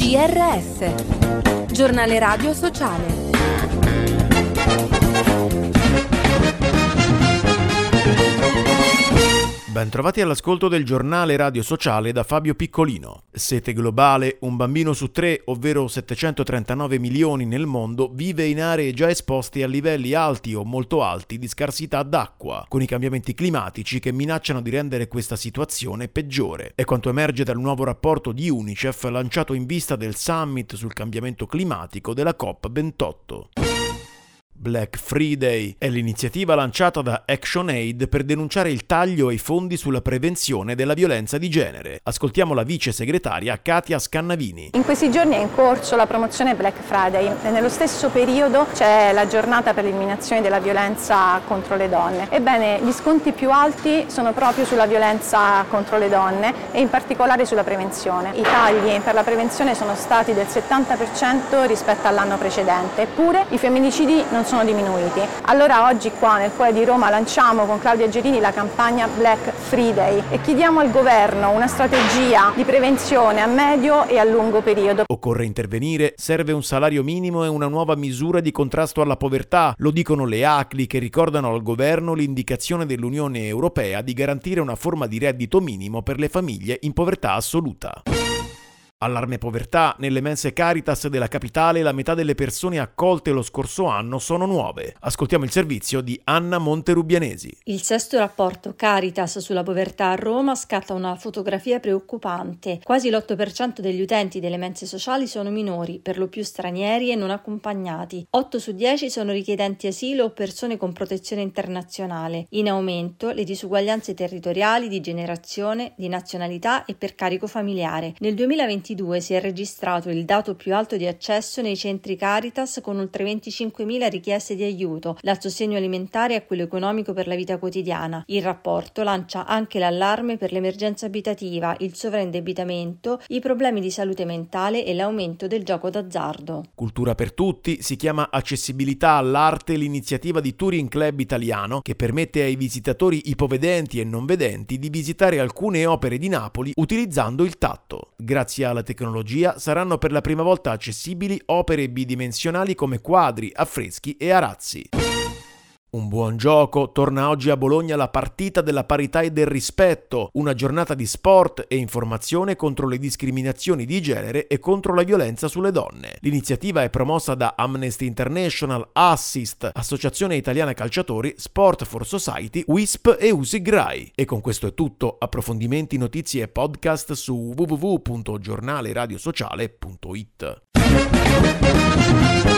GRS, Giornale Radio Sociale. Bentrovati all'ascolto del Giornale Radio Sociale da Fabio Piccolino. Sete globale, un bambino su 3, ovvero 739 milioni nel mondo, vive in aree già esposte a livelli alti o molto alti di scarsità d'acqua, con i cambiamenti climatici che minacciano di rendere questa situazione peggiore. È quanto emerge dal nuovo rapporto di UNICEF lanciato in vista del Summit sul cambiamento climatico della COP28. Black Friday è l'iniziativa lanciata da ActionAid per denunciare il taglio ai fondi sulla prevenzione della violenza di genere. Ascoltiamo la vice segretaria Katia Scannavini. In questi giorni è in corso la promozione Black Friday e nello stesso periodo c'è la giornata per l'eliminazione della violenza contro le donne. Ebbene, gli sconti più alti sono proprio sulla violenza contro le donne e in particolare sulla prevenzione. I tagli per la prevenzione sono stati del 70% rispetto all'anno precedente, eppure i femminicidi non sono diminuiti. Allora oggi qua nel cuore di Roma lanciamo con Claudia Gerini la campagna Black Friday e chiediamo al governo una strategia di prevenzione a medio e a lungo periodo. Occorre intervenire, serve un salario minimo e una nuova misura di contrasto alla povertà, lo dicono le ACLI che ricordano al governo l'indicazione dell'Unione Europea di garantire una forma di reddito minimo per le famiglie in povertà assoluta. Allarme povertà, nelle mense Caritas della capitale la metà delle persone accolte lo scorso anno sono nuove. Ascoltiamo il servizio di Anna Monterubianesi. Il sesto rapporto Caritas sulla povertà a Roma scatta una fotografia preoccupante. Quasi l'8% degli utenti delle mense sociali sono minori, per lo più stranieri e non accompagnati. 8 su 10 sono richiedenti asilo o persone con protezione internazionale. In aumento le disuguaglianze territoriali, di generazione, di nazionalità e per carico familiare. Nel 2022 si è registrato il dato più alto di accesso nei centri Caritas con oltre 25.000 richieste di aiuto, dal sostegno alimentare a quello economico per la vita quotidiana. Il rapporto lancia anche l'allarme per l'emergenza abitativa, il sovraindebitamento, i problemi di salute mentale e l'aumento del gioco d'azzardo. Cultura per tutti si chiama Accessibilità all'arte l'iniziativa di Touring Club italiano che permette ai visitatori ipovedenti e non vedenti di visitare alcune opere di Napoli utilizzando il tatto. Grazie alla tecnologia saranno per la prima volta accessibili opere bidimensionali come quadri, affreschi e arazzi. Un buon gioco, torna oggi a Bologna la partita della parità e del rispetto, una giornata di sport e informazione contro le discriminazioni di genere e contro la violenza sulle donne. L'iniziativa è promossa da Amnesty International, Assist, Associazione Italiana Calciatori, Sport for Society, WISP e Usigrai. E con questo è tutto, approfondimenti, notizie e podcast su www.giornaleradiosociale.it.